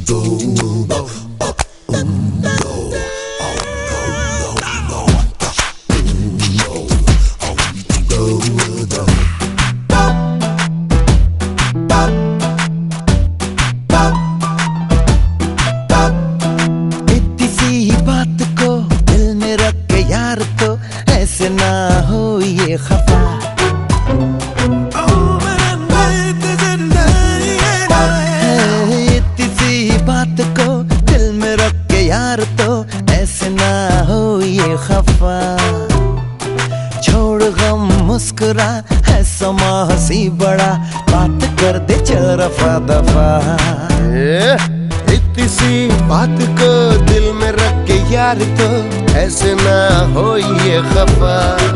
ना हो ये खफा। इतनी सी बात को दिल में रख के यार तो ऐसे ना हो ये खफा। छोड़ गम मुस्कुरा है समा हंसी बड़ा, बात कर दे चल रफा दफा। इतनी सी बात को दिल में रख के यार तो ऐसे ना हो ये खफा।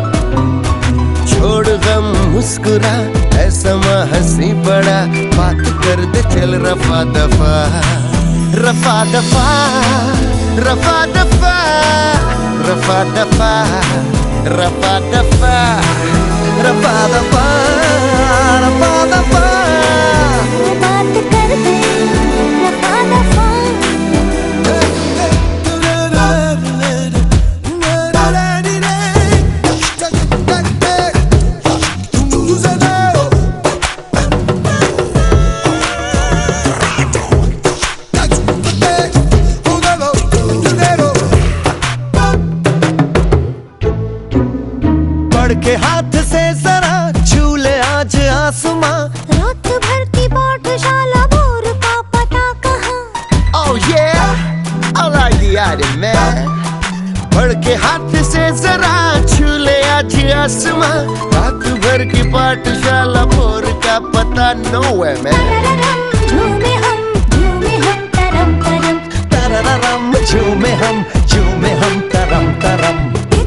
छोड़ गम मुस्कुरा ऐसा हंसी बड़ा, बात कर दे चल रफा दफा। रफा दफा रफा दफा रफा दफा रफा दफा रफा दफा रफा दफा। बात कर दे रफा दफा। के हाथ से जरा छू ले आज आसमां। रात भर की पाठशाला बोर का पता कहाँ। Oh yeah, I like the idea man। बढ़ के हाथ से जरा छू ले आज आसमां। रात भर की पाठशाला बोर का पता nowhere man। झूमे हम तरम तरम। तरररम झूमे हम तरम तरम।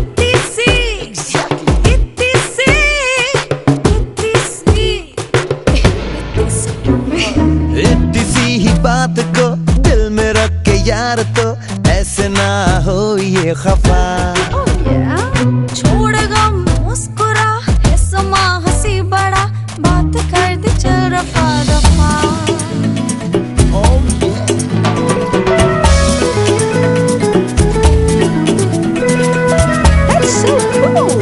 इतनी सी ही बात को दिल में रख के यार तो ऐसे ना हो ये खफा। छोड़ गम मुस्कुरा है समा हंसी बड़ा, बात कर दे चल रफा दफा। That's so cool।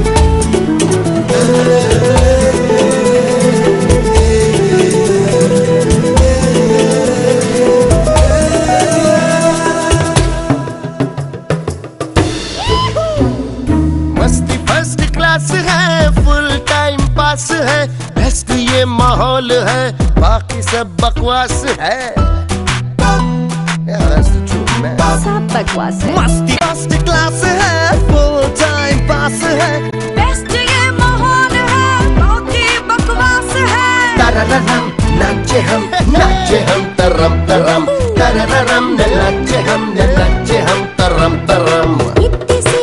मस्ती फर्स्ट क्लास है, फुल टाइम पास है, बेस्ट ये माहौल है, बाकी सब बकवास है। Yeah, that's the truth, man। सब बकवास है। मस्ती फर्स्ट क्लास है, फुल टाइम पास है, बेस्ट ये माहौल है, बाकी बकवास है। तरररम नाचे हम तरम तरम। तरररम नाचे हम तरम तरम। इतनी सी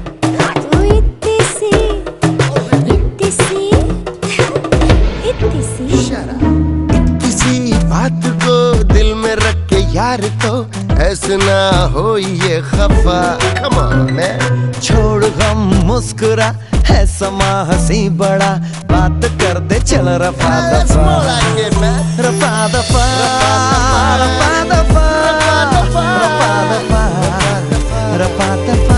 बात को दिल में रख के यार तो ऐसे ना हो ये खफा। Come on man। छोड़ गम मुस्कुरा है समा हंसी बड़ा, बात कर दे चल रफा That's दफा। more like it, man। रफा दफा रफा दफा रफा दफा रफा दफा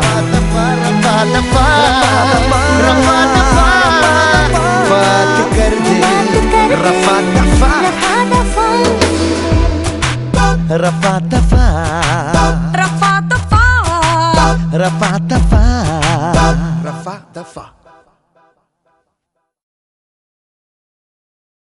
रफा दफा। बात कर दे रफा दफा रफा दफा रफा दफा रफा दफा।